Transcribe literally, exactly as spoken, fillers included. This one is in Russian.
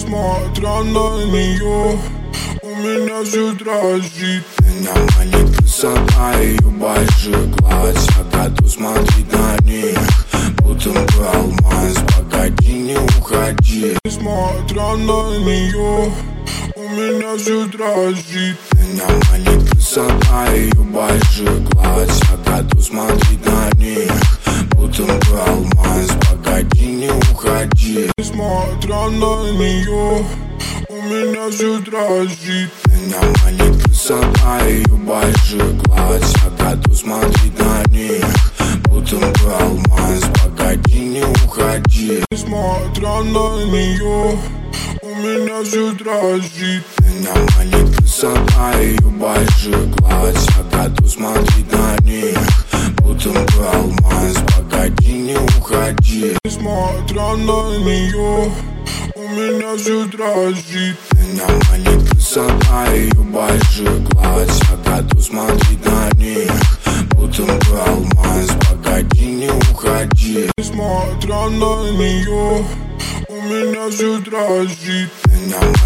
Несмотря на нее, у меня все дрожит. Меня манит красота ее больших глаз. Я готов смотреть на них, будто бы алмаз. Погоди, не уходи. Несмотря на нее, у меня все дрожит. Меня манит красота ее больших глаз. Я готов смотреть на них, будто бы алмаз. Погоди, не уходи. Несмотря на нее, у меня все дрожит. Меня манит красота ее больших глаз. Я готов смотреть на них, будто бы алмаз. Погоди, не уходи. Несмотря на нее, у меня все дрожит. Меня манит красота ее больших глаз. Я готов смотреть на них, будто бы алмаз. Погоди, не уходи. Несмотря на нее, у меня все дрожит. Меня манит красота ее больших глаз. Я готов смотреть на них, будто бы алмаз. Погоди, не уходи. Несмотря на нее, у меня все дрожит. Меня